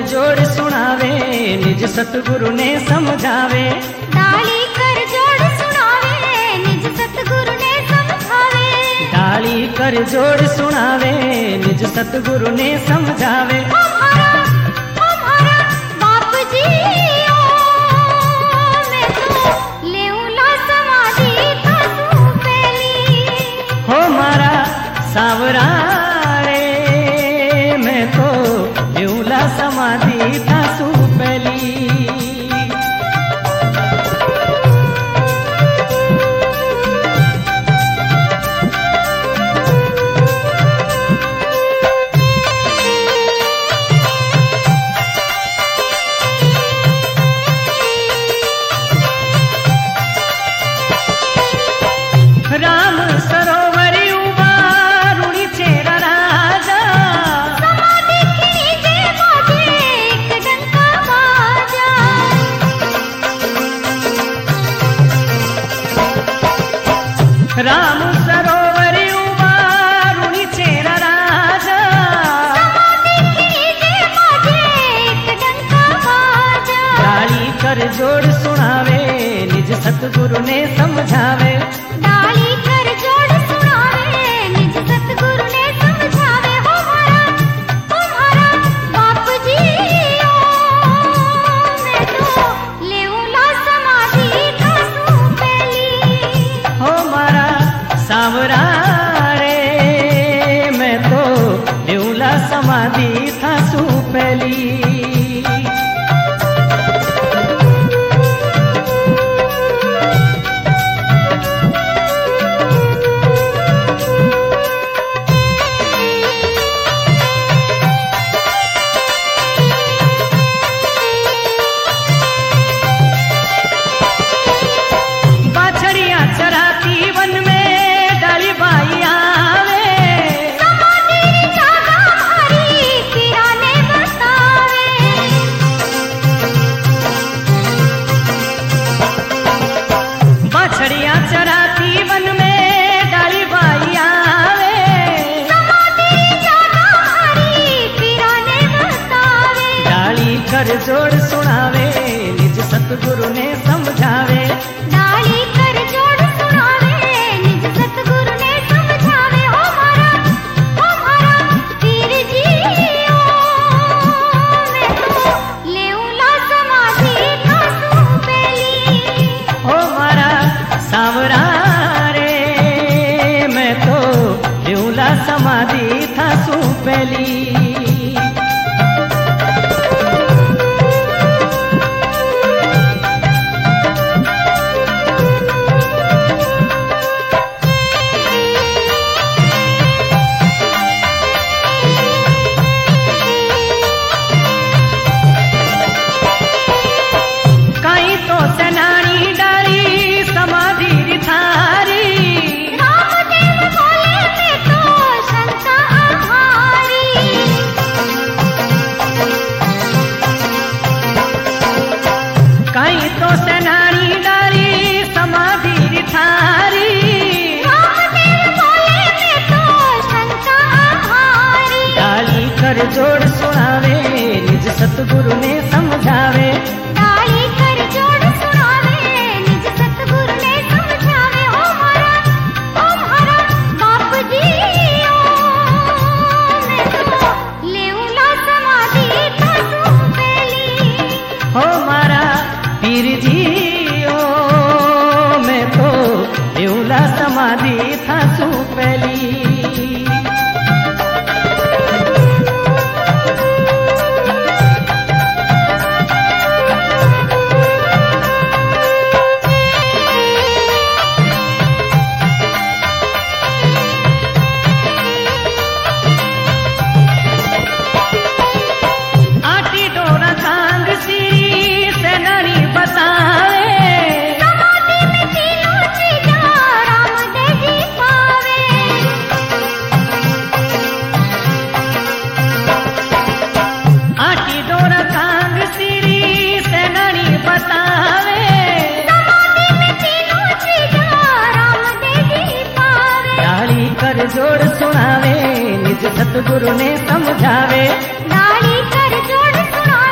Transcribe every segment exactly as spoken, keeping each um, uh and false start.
जोड़ सुनावे निज सतगुरु ने समझावे। डाली कर जोड़ सुनावे निज सतगुरु ने समझावे। डाली कर जोड़ सुनावे निज सतगुरु ने समझावे। हमारा हमारा बाप जी ओ मैं तो लेऊला समाधि थासू पहली। हो मारा सावरा रे मैं तो लेऊला समाधि थासू पहली। राम सरोवर उबा रुणी चेरा राजा। समाधि खींचे बाजे एक डंका बाजा। राम सरोवर उबा रुणी चेरा राजा। समाधि खींचे बाजे एक डंका बाजा। डाली कर जोड़ सुनावे निज सतगुरु ने समझावे। डाली कर जोड़ सुनावे निज सतगुरु ने समझावे। हो मारा हो मारा बाप जी ओ मैं तो लेऊला समाधि थासू पहली। हो मारा सावरा रे मैं तो लेऊला समाधि थासू पहली। बाछड़ियां चराती वन में डाली बाई आवे। समाधि जागा हमारी किराने बतावे। बाछड़ियां चराती वन में डाली बाई आवे। समाधि जागा हमारी किराने बतावे। डाली कर जोड़ सुनावे निज सतगुरु ने समझावे। डाली कर जोड़ सुनावे निज सतगुरु ने समझावे। हो मारा हो मारा पीर जी ओ मैं तो लेऊला समाधि थासू पहली। हो मारा सावरा रे मैं तो लेऊला समाधि थासू पहली। कहीं तो सेनानी डाली समाधि थारी। रामदेव बोले मैं तो शंका आहारी। कहीं तो सेनानी डाली समाधि थारी। रामदेव बोले मैं तो शंका आहारी। डाली कर जोड़ सुनावे निज सतगुरु ने समझावे। डाली कर जोड़ सुनावे निज सतगुरु ने समझावे। हो मारा हो मारा बाप जी ओ मैं तो लेऊला समाधि थासू पहली। हो मारा पीर जी ओ मैं तो लेऊला समाधि थासू पहली। आटी डोरा कांग सी सेनानी बतावे। समाधि में तीनों चीजा रामदेव जी पावे। जोड़ सुनावे निज सतगुरु ने समझावे। डाली कर जोड़ सुना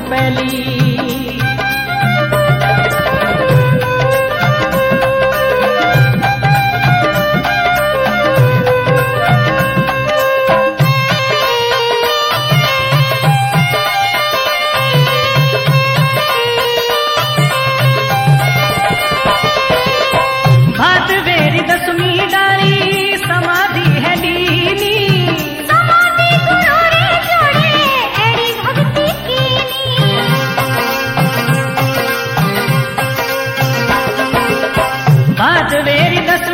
पहली। भादवेरी दसवीं डाली समाधि है लीनी, समाधि गुरु रे जोड़े एड़ी भक्ति कीनी। भादवेरी दस